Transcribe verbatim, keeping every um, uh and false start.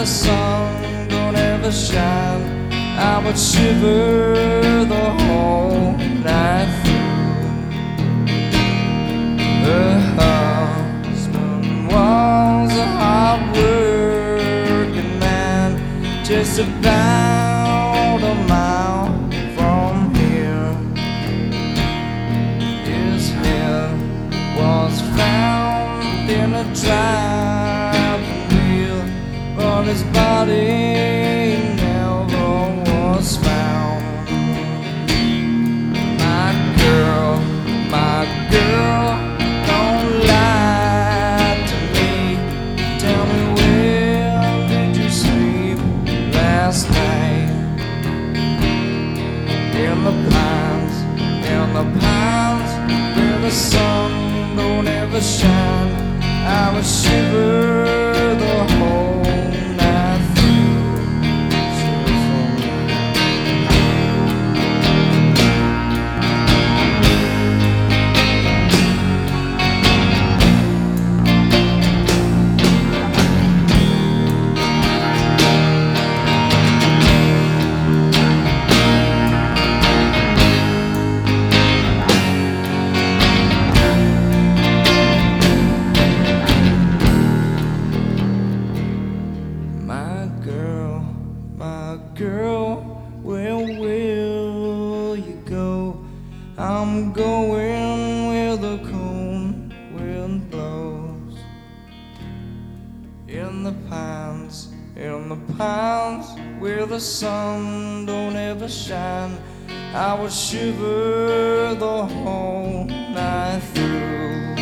the sun don't ever shine, I would shiver the whole night through. Her husband was a hard-working man, just about a mile from here. His head was found in a driving wheel, but his body never was found. My girl, my girl, don't lie to me. Tell me, where did you sleep last night? In the pines, in the pines, where the sun don't ever shine, I would shiver the whole night through. Shiver for me. My girl, my girl, where will you go? I'm going where the cold wind blows. In the pines, in the pines, where the sun don't ever shine, I would shiver the whole night through.